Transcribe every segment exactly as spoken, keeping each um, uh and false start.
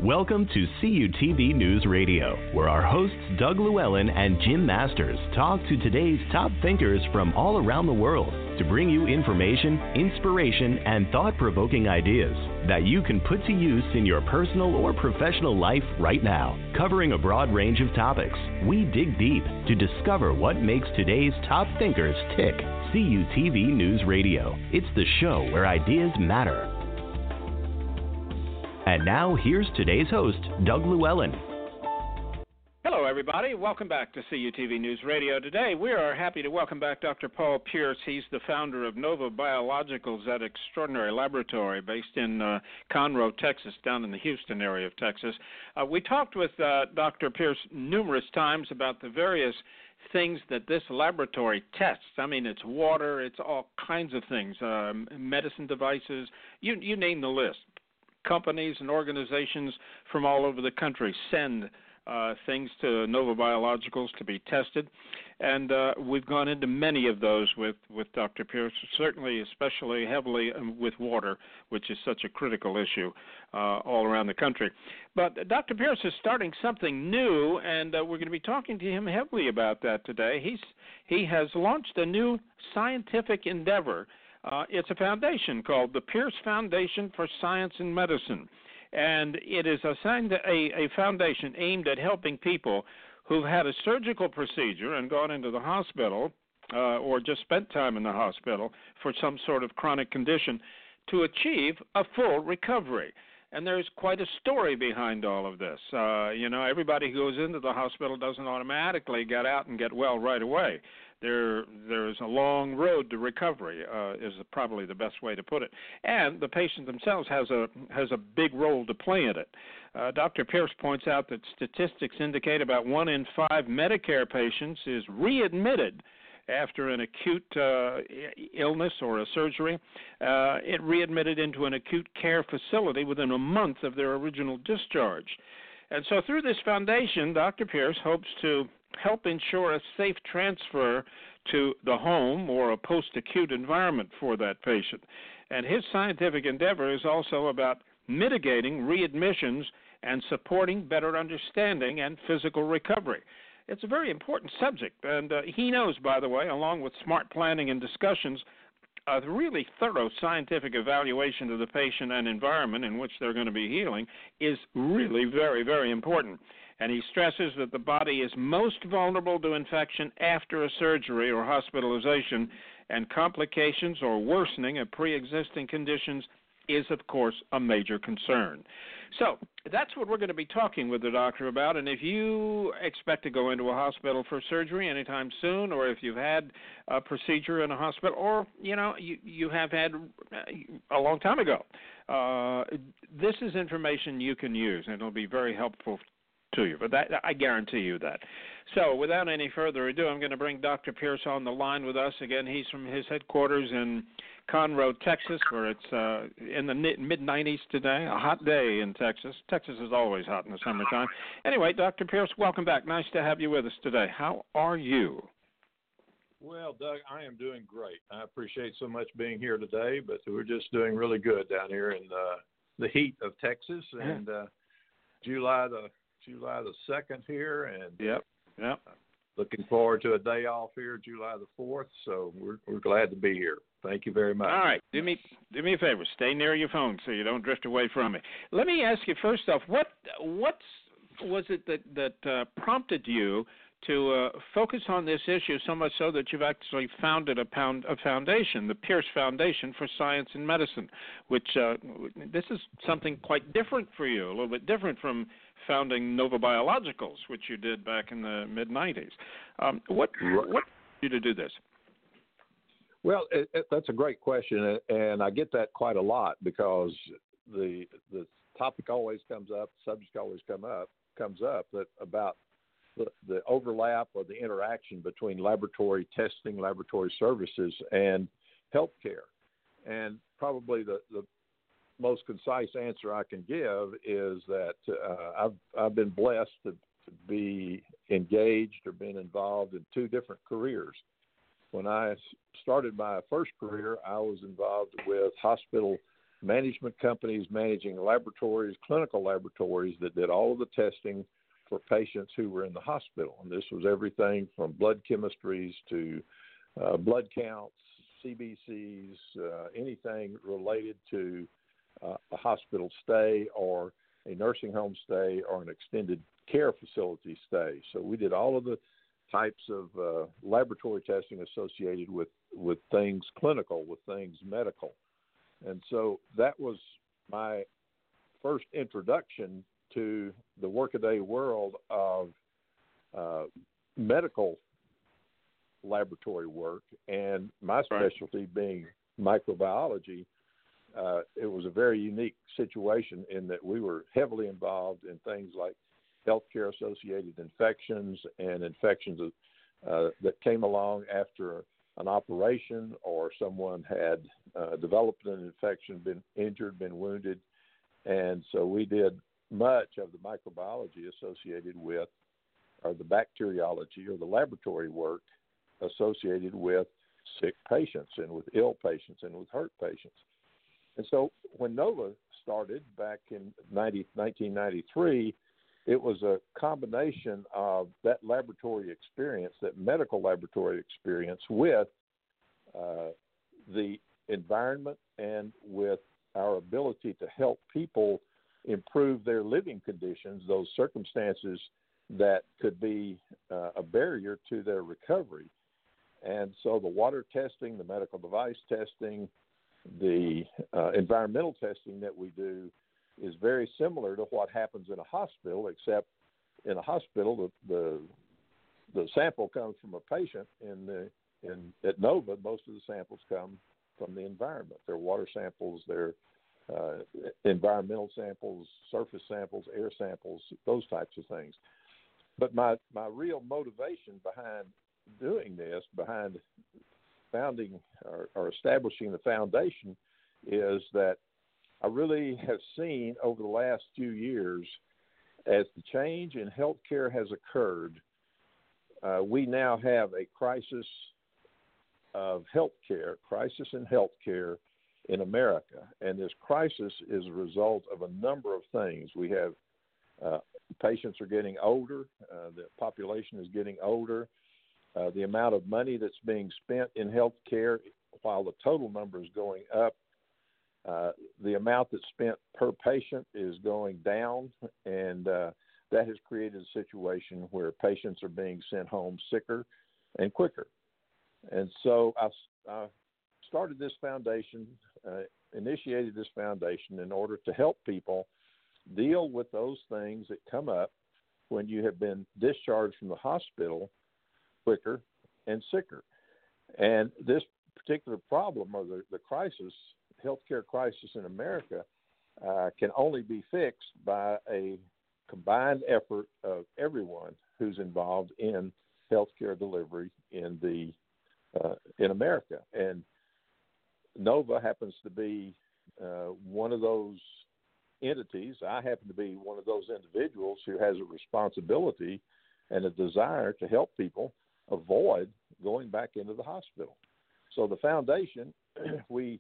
Welcome to C U T V News Radio, where our hosts Doug Llewellyn and Jim Masters talk to today's top thinkers from all around the world to bring you information, inspiration, and thought-provoking ideas that you can put to use in your personal or professional life right now. Covering a broad range of topics, we dig deep to discover what makes today's top thinkers tick. C U T V News Radio. It's the show where ideas matter. And now, here's today's host, Doug Llewellyn. Hello, everybody. Welcome back to C U T V News Radio. Today, we are happy to welcome back Doctor Paul Pierce. He's the founder of Nova Biologicals, that extraordinary laboratory based in uh, Conroe, Texas, down in the Houston area of Texas. Uh, we talked with uh, Doctor Pierce numerous times about the various things that this laboratory tests. I mean, it's water, it's all kinds of things, um, medicine devices, you, you name the list. Companies and organizations from all over the country send uh, things to Nova Biologicals to be tested, and uh, we've gone into many of those with, with Doctor Pierce, certainly especially heavily with water, which is such a critical issue uh, all around the country. But Doctor Pierce is starting something new, and uh, we're going to be talking to him heavily about that today. He's He has launched a new scientific endeavor. Uh, it's a foundation called the Pierce Foundation for Science and Medicine, and it is assigned a, a foundation aimed at helping people who've had a surgical procedure and gone into the hospital uh, or just spent time in the hospital for some sort of chronic condition to achieve a full recovery. And there's quite a story behind all of this. Uh, you know, everybody who goes into the hospital doesn't automatically get out and get well right away. There, there's a long road to recovery, uh, is probably the best way to put it. And the patient themselves has a has a big role to play in it. Uh, Doctor Pierce points out that statistics indicate about one in five Medicare patients is readmitted after an acute uh, illness or a surgery, uh, it readmitted into an acute care facility within a month of their original discharge. And so through this foundation, Doctor Pierce hopes to help ensure a safe transfer to the home or a post-acute environment for that patient. And his scientific endeavor is also about mitigating readmissions and supporting better understanding and physical recovery. It's a very important subject, and uh, he knows, by the way, along with smart planning and discussions, a really thorough scientific evaluation of the patient and environment in which they're going to be healing is really very, very important. And he stresses that the body is most vulnerable to infection after a surgery or hospitalization, and complications or worsening of pre-existing conditions is, of course, a major concern. So that's what we're going to be talking with the doctor about, and if you expect to go into a hospital for surgery anytime soon, or if you've had a procedure in a hospital, or, you know, you, you have had a long time ago, uh, this is information you can use, and it'll be very helpful to you, but that, I guarantee you that. So without any further ado, I'm going to bring Doctor Pierce on the line with us. Again, he's from his headquarters in Conroe, Texas, where it's uh, in the mid nineties today, a hot day in Texas. Texas is always hot in the summertime. Anyway, Doctor Pierce, welcome back. Nice to have you with us today. How are you? Well, Doug, I am doing great. I appreciate so much being here today, but we're just doing really good down here in the, the heat of Texas, and uh, July the July the second here, and yep, yep. Looking forward to a day off here, July the fourth. So we're we're glad to be here. Thank you very much. All right, do me do me a favor. Stay near your phone so you don't drift away from it. Let me ask you first off, what what was it that that uh, prompted you to uh, focus on this issue so much so that you've actually founded a, pound, a foundation, the Pierce Foundation for Science and Medicine, which uh, this is something quite different for you, a little bit different from founding Nova Biologicals, which you did back in the mid nineties. Um, what what led you to do this? Well, it, it, that's a great question, and I get that quite a lot because the the topic always comes up, the subject always come up comes up that about the, the overlap or the interaction between laboratory testing, laboratory services, and healthcare. And probably the, the most concise answer I can give is that uh, I've I've been blessed to, to be engaged or been involved in two different careers. When I started my first career, I was involved with hospital management companies managing laboratories, clinical laboratories that did all of the testing for patients who were in the hospital. And this was everything from blood chemistries to uh, blood counts, C B Cs, uh, anything related to uh, a hospital stay or a nursing home stay or an extended care facility stay. So we did all of the types of uh, laboratory testing associated with, with things clinical, with things medical. And so that was my first introduction to the workaday world of uh, medical laboratory work, and my specialty being microbiology. Uh, it was a very unique situation in that we were heavily involved in things like healthcare-associated infections and infections uh, that came along after an operation or someone had uh, developed an infection, been injured, been wounded. And so we did much of the microbiology associated with, or the bacteriology or the laboratory work associated with sick patients and with ill patients and with hurt patients. And so when NOVA started back in nineteen ninety-three, it was a combination of that laboratory experience, that medical laboratory experience, with uh, the environment and with our ability to help people improve their living conditions, those circumstances that could be uh, a barrier to their recovery. And so the water testing, the medical device testing, the uh, environmental testing that we do is very similar to what happens in a hospital, except in a hospital, the the, the sample comes from a patient. In the in at NOVA, most of the samples come from the environment. They're water samples, they're uh, environmental samples, surface samples, air samples, those types of things. But my, my real motivation behind doing this, behind founding or, or establishing the foundation, is that I really have seen over the last few years, as the change in healthcare has occurred, uh, we now have a crisis of healthcare, crisis in healthcare in America. And this crisis is a result of a number of things. We have uh, patients are getting older, uh, the population is getting older, uh, the amount of money that's being spent in healthcare, while the total number is going up, Uh, the amount that's spent per patient is going down, and uh, that has created a situation where patients are being sent home sicker and quicker. And so I, I started this foundation, uh, initiated this foundation in order to help people deal with those things that come up when you have been discharged from the hospital quicker and sicker. And this particular problem, or the, the crisis, healthcare crisis in America, uh, can only be fixed by a combined effort of everyone who's involved in healthcare delivery in the uh, in America. And NOVA happens to be uh, one of those entities. I happen to be one of those individuals who has a responsibility and a desire to help people avoid going back into the hospital. So the foundation, we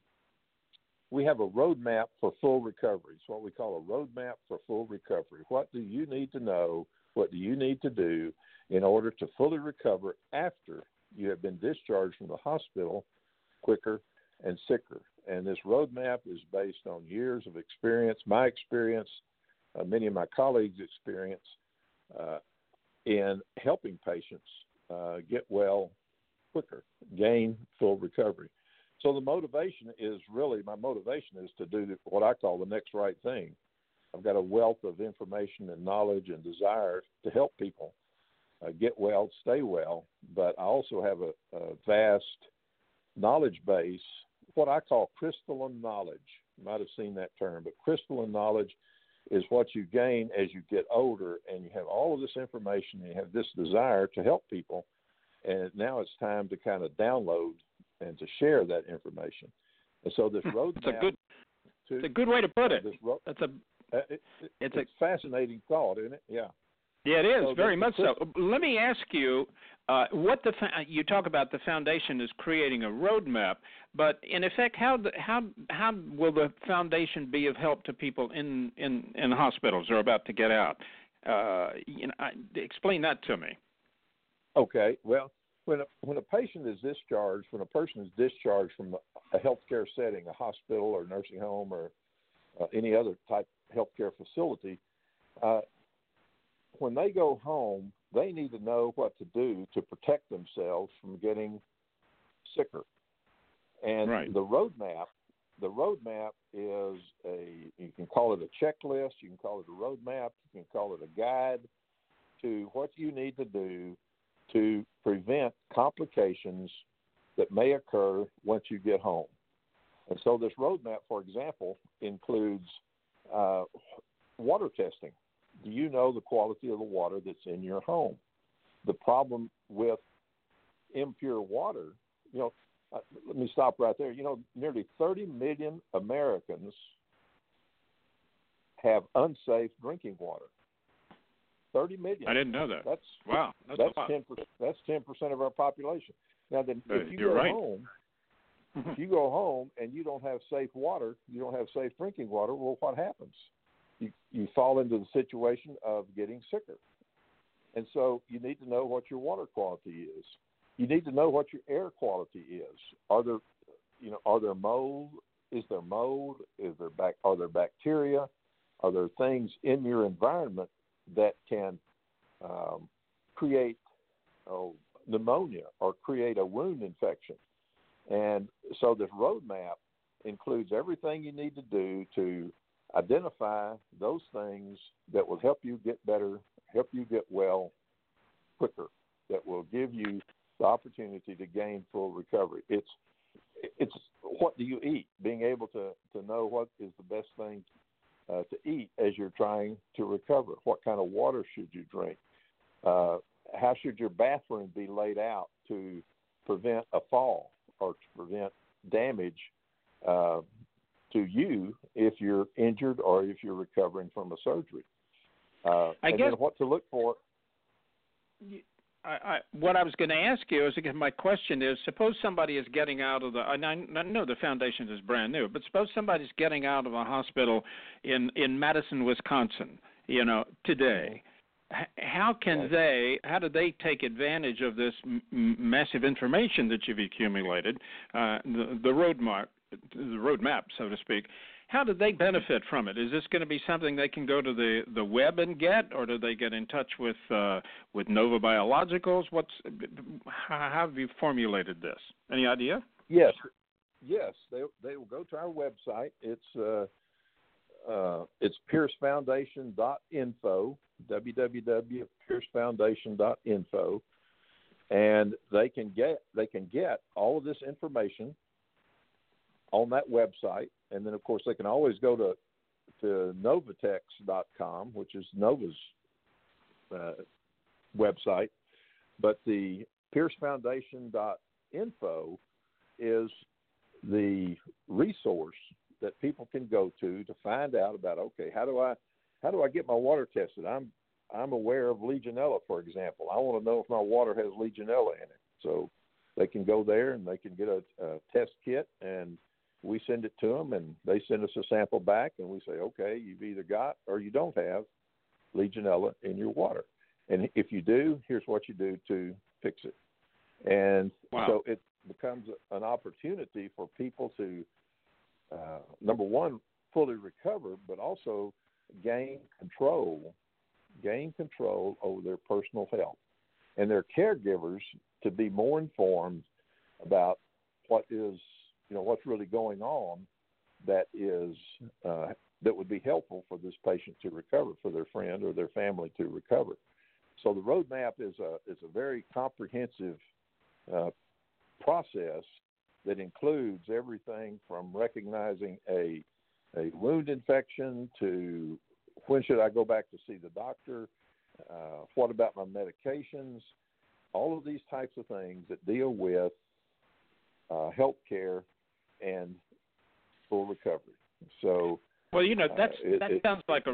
we have a roadmap for full recovery. It's what we call a roadmap for full recovery. What do you need to know? What do you need to do in order to fully recover after you have been discharged from the hospital quicker and sicker? And this roadmap is based on years of experience, my experience, uh, many of my colleagues' experience uh, in helping patients uh, get well quicker, gain full recovery. So the motivation is really, my motivation is to do what I call the next right thing. I've got a wealth of information and knowledge and desire to help people uh, get well, stay well, but I also have a, a vast knowledge base, what I call crystalline knowledge. You might have seen that term, but crystalline knowledge is what you gain as you get older, and you have all of this information, and you have this desire to help people, and now it's time to kind of download and to share that information. And so this roadmap. It's a good, to, it's a good way to put it. This ro- That's a, uh, it, it, it's, it's a fascinating thought, isn't it? Yeah. Yeah, it is, so very much so. system. Let me ask you, uh, what the you talk about the foundation is creating a roadmap, but in effect, how the, how how will the foundation be of help to people in, in, in hospitals or about to get out? Uh, you know, I, explain that to me. Okay, well, when a, when a patient is discharged, when a person is discharged from a healthcare setting, a hospital or nursing home or uh, any other type of healthcare facility, uh, when they go home, they need to know what to do to protect themselves from getting sicker. And right. the roadmap, the roadmap is a, you can call it a checklist, you can call it a roadmap, you can call it a guide to what you need to do to prevent complications that may occur once you get home. And so this roadmap, for example, includes uh, water testing. Do you know the quality of the water that's in your home? The problem with impure water, you know, uh, let me stop right there. You know, nearly thirty million Americans have unsafe drinking water. thirty million. I didn't know that. That's wow. That's, that's a lot. ten percent. That's ten percent of our population. Now, then, Uh, if you you're go right. home, if you go home and you don't have safe water, you don't have safe drinking water. Well, what happens? You you fall into the situation of getting sicker, and so you need to know what your water quality is. You need to know what your air quality is. Are there, you know, are there mold? Is there mold? Is there bac- Are there bacteria? Are there things in your environment that can um, create oh, pneumonia or create a wound infection? And so this roadmap includes everything you need to do to identify those things that will help you get better, help you get well quicker, that will give you the opportunity to gain full recovery. It's it's what do you eat? Being able to, to know what is the best thing uh, to eat as you're trying to recover. What kind of water should you drink? Uh, how should your bathroom be laid out to prevent a fall or to prevent damage uh, to you if you're injured or if you're recovering from a surgery? Uh, I and guess, then what to look for. I, I, what I was going to ask you is, again, my question is, suppose somebody is getting out of the, and I, I know the foundation is brand new, but suppose somebody's getting out of a hospital in, in Madison, Wisconsin, you know, today. How can Right. they, how do they take advantage of this m- massive information that you've accumulated, uh, the, the roadmap, the roadmap, so to speak? How do they benefit from it? Is this going to be something they can go to the, the web and get, or do they get in touch with uh, with Nova Biologicals? What's how have you formulated this? Any idea? Yes, yes. They they will go to our website. It's uh, uh, it's pierce foundation dot info, w w w dot pierce foundation dot info, and they can get they can get all of this information on that website. And then, of course, they can always go to to novatex dot com, which is Nova's uh, website. But the pierce foundation dot info is the resource that people can go to to find out about, okay, how do I how do I get my water tested? I'm I'm aware of Legionella, for example. I want to know if my water has Legionella in it. So they can go there and they can get a, a test kit, and we send it to them, and they send us a sample back, and we say, okay, you've either got or you don't have Legionella in your water. And if you do, here's what you do to fix it. And wow. so it becomes an opportunity for people to, uh, number one, fully recover, but also gain control, gain control over their personal health, and their caregivers to be more informed about what is, you know, what's really going on that is uh, that would be helpful for this patient to recover, for their friend or their family to recover. So the roadmap is a is a very comprehensive uh, process that includes everything from recognizing a a wound infection to when should I go back to see the doctor, uh, what about my medications, all of these types of things that deal with uh, health care and full recovery. So, well, you know, that's uh, it, that it, sounds like a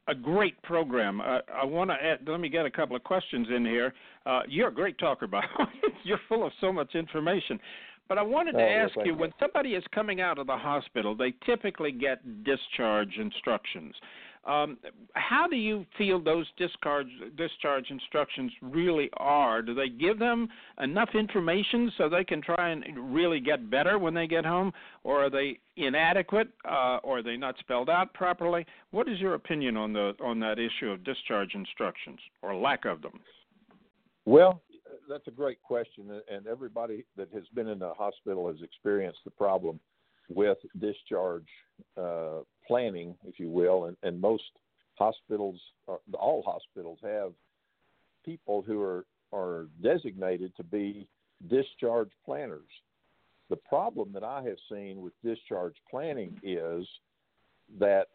a great program. Uh, I want to add, let me get a couple of questions in here. Uh, you're a great talker, by the way. You're full of so much information. But I wanted to oh, ask well, you, you, when somebody is coming out of the hospital, they typically get discharge instructions. Um, how do you feel those discharge, discharge instructions really are? Do they give them enough information so they can try and really get better when they get home, or are they inadequate, uh, or are they not spelled out properly? What is your opinion on the on that issue of discharge instructions, or lack of them? Well, that's a great question, and everybody that has been in the hospital has experienced the problem with discharge uh, planning, if you will, and, and most hospitals, all hospitals, have people who are, are designated to be discharge planners. The problem that I have seen with discharge planning is that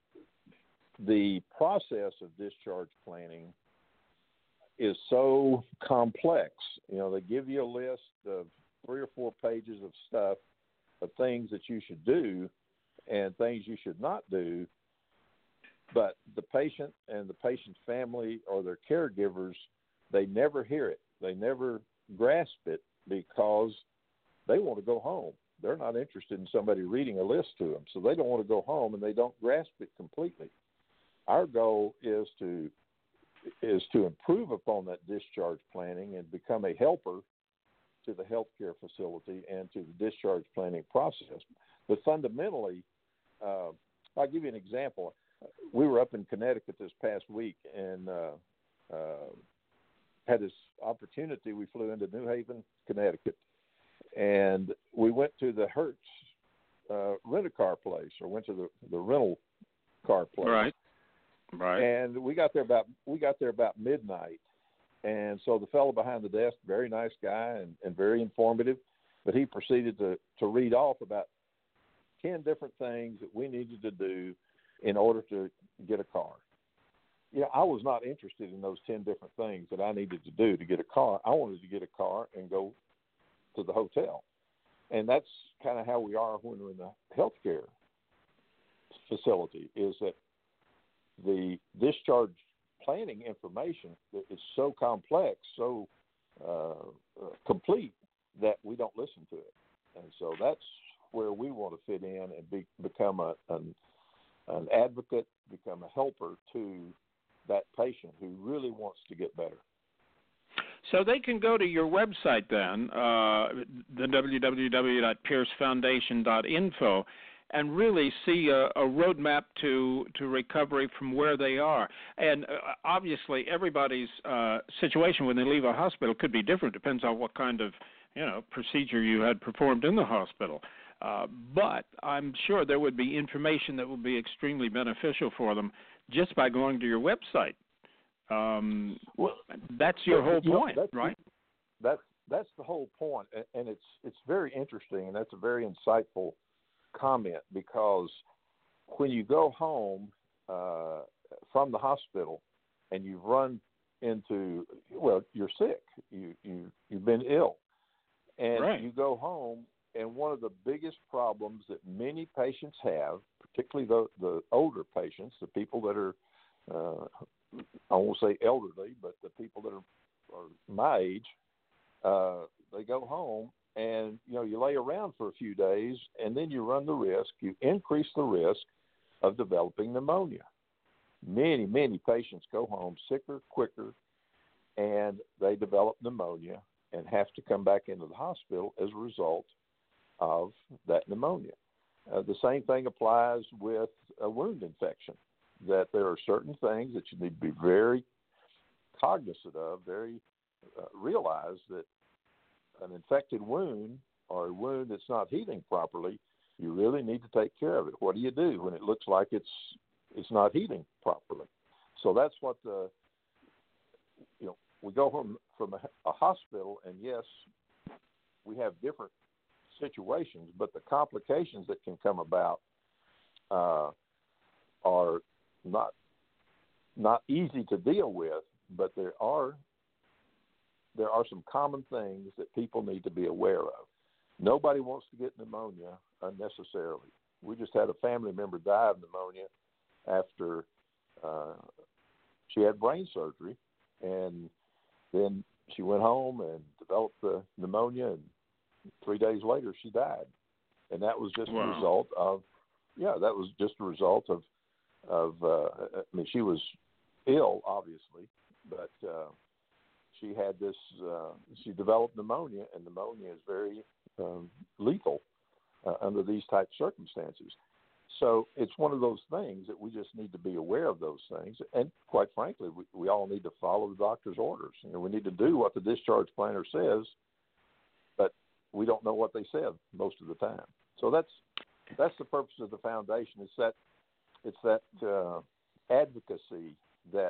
the process of discharge planning is so complex. You know, they give you a list of three or four pages of stuff, of things that you should do and things you should not do, but the patient and the patient's family or their caregivers, they never hear it. They never grasp it because they want to go home. They're not interested in somebody reading a list to them, so they don't want to go home, and they don't grasp it completely. Our goal is to is to improve upon that discharge planning and become a helper to the healthcare facility and to the discharge planning process. But fundamentally, uh, I'll give you an example. We were up in Connecticut this past week and uh, uh, had this opportunity. We flew into New Haven, Connecticut, and we went to the Hertz uh, rent-a-car place, or went to the, the rental car place. Right. Right. And we got there about we got there about midnight. And so the fellow behind the desk, very nice guy and, and very informative, but he proceeded to, to read off about ten different things that we needed to do in order to get a car. Yeah, I was not interested in those ten different things that I needed to do to get a car. I wanted to get a car and go to the hotel. And that's kind of how we are when we're in the healthcare facility, is that the discharge planning information is so complex, so uh, uh, complete, that we don't listen to it. And so that's where we want to fit in and be, become a, an, an advocate, become a helper to that patient who really wants to get better. So they can go to your website then, uh, the w w w dot pierce foundation dot info, and really see a, a roadmap to, to recovery from where they are. And uh, obviously, everybody's uh, situation when they leave a hospital could be different. Depends on what kind of, you know, procedure you had performed in the hospital. Uh, but I'm sure there would be information that would be extremely beneficial for them just by going to your website. Um, well, that's your whole you know, point, that's, right? That's that's the whole point, and it's it's very interesting, and that's a very insightful comment, because when you go home uh, from the hospital and you've run into, well, you're sick, you, you, you've been ill, and right. you go home, and one of the biggest problems that many patients have, particularly the, the older patients, the people that are, uh, I won't say elderly, but the people that are, are my age, uh, they go home, and, you know, you lay around for a few days, and then you run the risk, you increase the risk of developing pneumonia. Many, many patients go home sicker, quicker, and they develop pneumonia and have to come back into the hospital as a result of that pneumonia. Uh, the same thing applies with a wound infection, that there are certain things that you need to be very cognizant of, very uh, realize that an infected wound, or a wound that's not healing properly, you really need to take care of it. What do you do when it looks like it's it's not healing properly? So that's what the, you know, we go from from a, a hospital, and yes, we have different situations, but the complications that can come about uh, are not not easy to deal with, but there are there are some common things that people need to be aware of. Nobody wants to get pneumonia unnecessarily. We just had a family member die of pneumonia after uh, she had brain surgery, and then she went home and developed the pneumonia, and three days later she died. And that was just wow. a result of, yeah, that was just a result of, of uh, I mean, she was ill, obviously, but uh, she had this, uh, she developed pneumonia, and pneumonia is very um, lethal uh, under these type circumstances. So it's one of those things that we just need to be aware of those things. And quite frankly, we, we all need to follow the doctor's orders. You know, we need to do what the discharge planner says, but we don't know what they said most of the time. So that's that's the purpose of the foundation. It's that it's that uh, advocacy that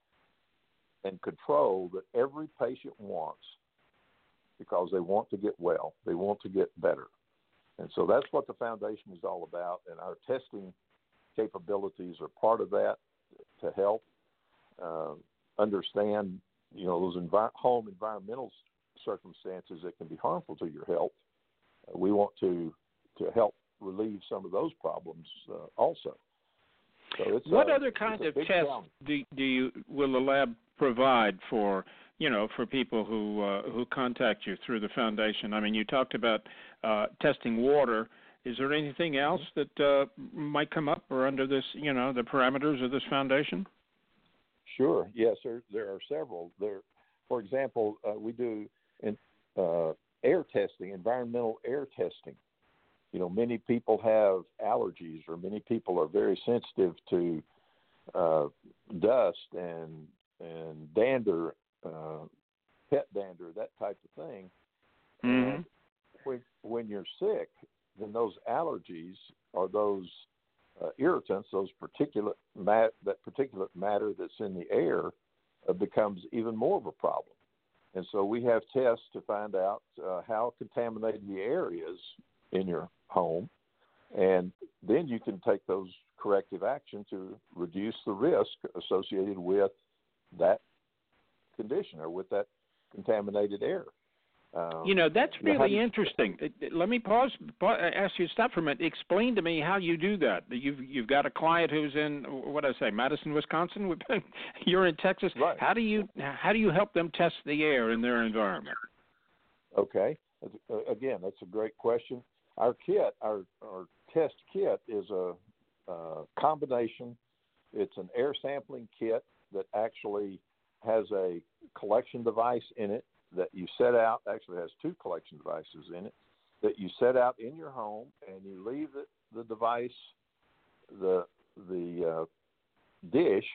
and control that every patient wants, because they want to get well, they want to get better. And so that's what the foundation is all about, and our testing capabilities are part of that to help uh, understand, you know, those envi- home environmental circumstances that can be harmful to your health. Uh, we want to to help relieve some of those problems uh, also. So it's what a, other kind of tests do, do you will the lab provide for, you know, for people who uh, who contact you through the foundation? I mean, you talked about uh, testing water. Is there anything else that uh, might come up or under this, you know, the parameters of this foundation? Sure. Yes, there there are several. There, for example, uh, we do in, uh, air testing, environmental air testing. You know, many people have allergies, or many people are very sensitive to uh, dust and and dander, uh, pet dander, that type of thing. Mm-hmm. And when when you're sick, then those allergies or those uh, irritants, those particulate mat, that particulate matter that's in the air, uh, becomes even more of a problem. And so we have tests to find out uh, how contaminated the air is in your home, and then you can take those corrective action to reduce the risk associated with that condition or with that contaminated air. Um, you know, that's really you, interesting. Let me pause, pause, ask you to stop for a minute. Explain to me how you do that. You've you've got a client who's in, what did I say, Madison, Wisconsin? You're in Texas. Right. How do you how do you help them test the air in their environment? Okay. Again, that's a great question. Our kit, our, our test kit is a, a combination. It's an air sampling kit that actually has a collection device in it that you set out, actually has two collection devices in it, that you set out in your home, and you leave the, the device, the, the uh, dish,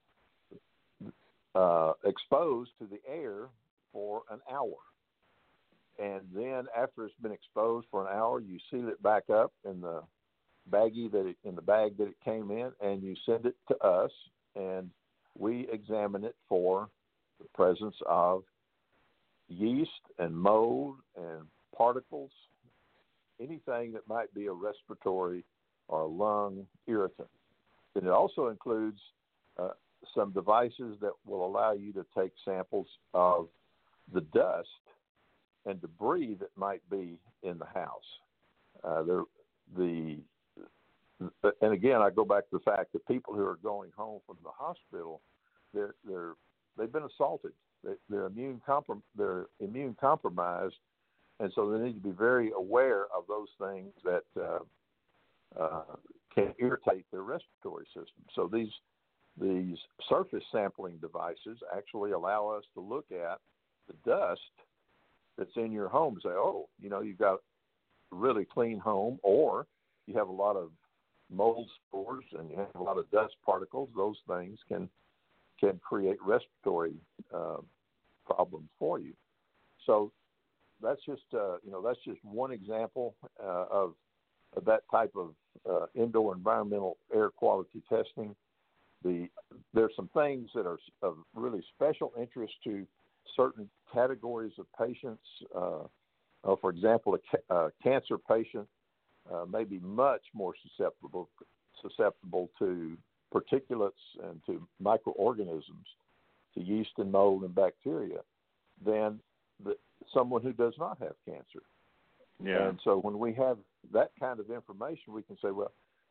uh, exposed to the air for an hour. And then after it's been exposed for an hour, you seal it back up in the baggie that it, in the bag that it came in, and you send it to us, and we examine it for the presence of yeast and mold and particles, anything that might be a respiratory or a lung irritant. And it also includes uh, some devices that will allow you to take samples of the dust and debris that might be in the house. Uh, there, the and again, I go back to the fact that people who are going home from the hospital, they're they're they've been assaulted. They, they're immune comprom- they're immune compromised, and so they need to be very aware of those things that uh, uh, can irritate their respiratory system. So these these surface sampling devices actually allow us to look at the dust that's in your home and say, oh, you know, you've got a really clean home, or you have a lot of mold spores and you have a lot of dust particles. Those things can can create respiratory uh, problems for you. So that's just uh, you know that's just one example uh, of, of that type of uh, indoor environmental air quality testing. The there's some things that are of really special interest to certain categories of patients. Uh, uh, for example, a, ca- a cancer patient uh, may be much more susceptible susceptible to particulates and to microorganisms, to yeast and mold and bacteria, than the, someone who does not have cancer. Yeah. And so when we have that kind of information, we can say, well,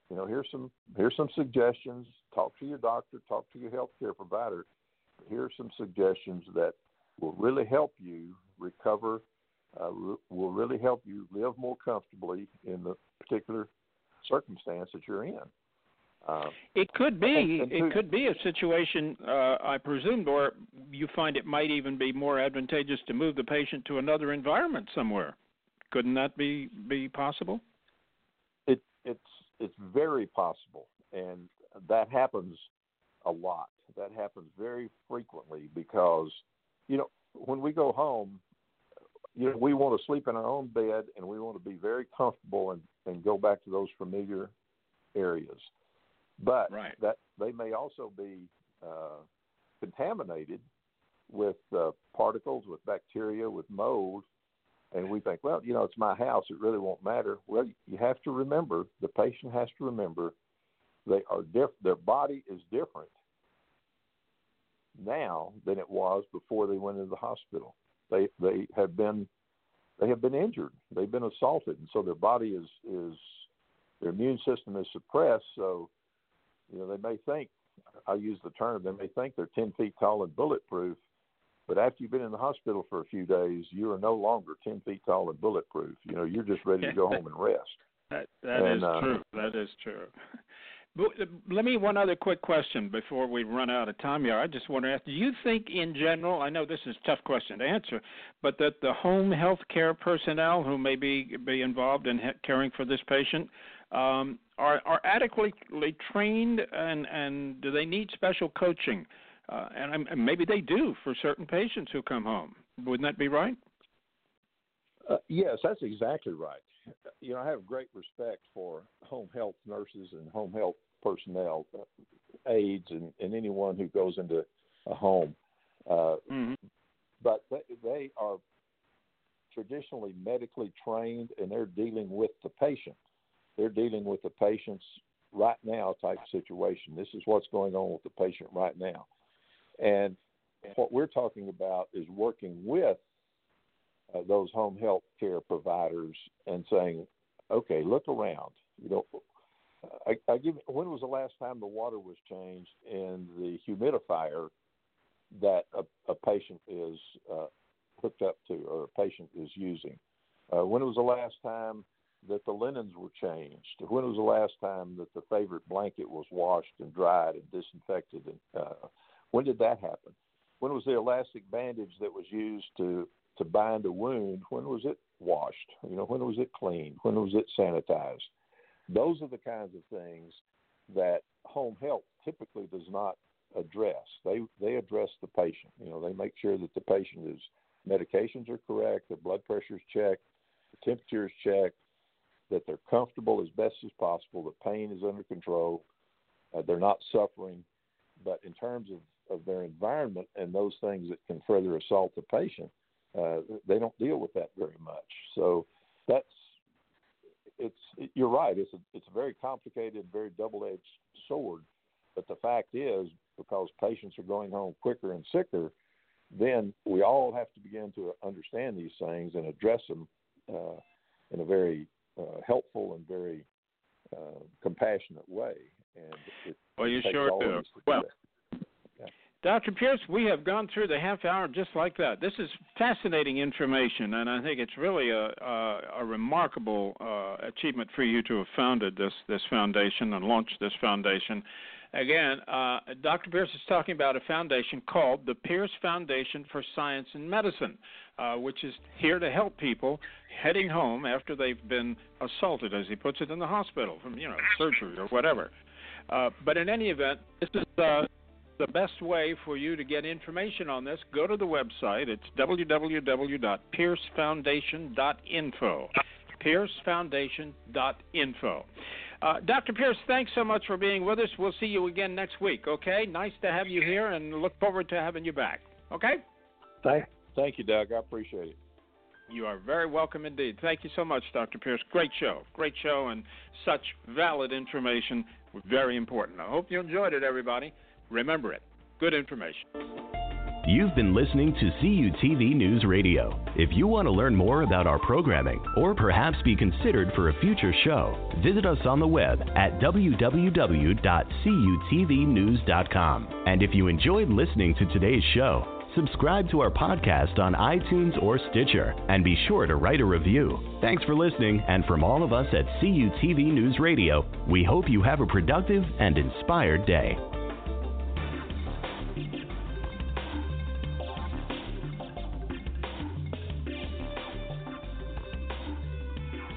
you know, here's some here's some suggestions. Talk to your doctor, talk to your healthcare provider. Here are some suggestions that will really help you recover, uh, re- will really help you live more comfortably in the particular circumstance that you're in. Uh, it could be. and, and it to, could be a situation, uh, I presume, where you find it might even be more advantageous to move the patient to another environment somewhere. Couldn't that be be possible? It, it's it's very possible, and that happens a lot. That happens very frequently because, you know, when we go home, you know, we want to sleep in our own bed and we want to be very comfortable and, and go back to those familiar areas. But right. that they may also be uh, contaminated with uh, particles, with bacteria, with mold. And we think, well, you know, it's my house. It really won't matter. Well, you have to remember, the patient has to remember they are diff- their body is different now than it was before they went into the hospital. They they have been they have been injured. They've been assaulted, and so their body is is their immune system is suppressed. So, you know, they may think, I use the term, they may think they're ten feet tall and bulletproof, but after you've been in the hospital for a few days, you are no longer ten feet tall and bulletproof. You know, you're just ready to go home and rest. That, that and, is uh, true. That is true. But let me one other quick question before we run out of time here. I just want to ask, do you think in general, I know this is a tough question to answer, but that the home health care personnel who may be, be involved in caring for this patient um, are, are adequately trained, and, and do they need special coaching? Uh, and, and maybe they do for certain patients who come home. Wouldn't that be right? Uh, yes, that's exactly right. You know, I have great respect for home health nurses and home health personnel, uh, aides, and, and anyone who goes into a home. Uh, mm-hmm. But they, they are traditionally medically trained, and they're dealing with the patient. They're dealing with the patient's right now type situation. This is what's going on with the patient right now. And what we're talking about is working with uh, those home health care providers and saying, okay, look around. You know, I, I give. When was the last time the water was changed in the humidifier that a, a patient is uh, hooked up to or a patient is using? Uh, when was the last time that the linens were changed? When was the last time that the favorite blanket was washed and dried and disinfected? And uh, when did that happen? When was the elastic bandage that was used to, to bind a wound? When was it washed? You know, when was it cleaned? When was it sanitized? Those are the kinds of things that home health typically does not address. They they address the patient. You know, they make sure that the patient is medications are correct, their blood pressure is checked, the temperature is checked, that they're comfortable as best as possible, the pain is under control, uh, they're not suffering. But in terms of, of their environment and those things that can further assault the patient, uh, they don't deal with that very much. So that's it's you're right. It's a it's a very complicated, very double-edged sword. But the fact is, because patients are going home quicker and sicker, then we all have to begin to understand these things and address them uh, in a very uh, helpful and very uh, compassionate way. And it, well, you it takes sure all do. of us to Well, do that. Yeah. Doctor Pierce, we have gone through the half hour just like that. This is fascinating information, and I think it's really a, a, a remarkable uh, achievement for you to have founded this, this foundation and launched this foundation. Again, uh, Doctor Pierce is talking about a foundation called the Pierce Foundation for Science and Medicine, uh, which is here to help people heading home after they've been assaulted, as he puts it, in the hospital from, you know, surgery or whatever. Uh, but in any event, this is uh, the best way for you to get information on this. Go to the website. It's w w w dot pierce foundation dot info. pierce foundation dot info. Uh, Doctor Pierce, thanks so much for being with us. We'll see you again next week, okay? Nice to have you here, and look forward to having you back, okay? Thank, thank you, Doug. I appreciate it. You are very welcome indeed. Thank you so much, Doctor Pierce. Great show. Great show and such valid information. Very important. I hope you enjoyed it, everybody. Remember it. Good information. You've been listening to C U T V News Radio. If you want to learn more about our programming or perhaps be considered for a future show, visit us on the web at w w w dot c u t v news dot com. And if you enjoyed listening to today's show, subscribe to our podcast on iTunes or Stitcher, and be sure to write a review. Thanks for listening, and from all of us at C U T V News Radio, we hope you have a productive and inspired day.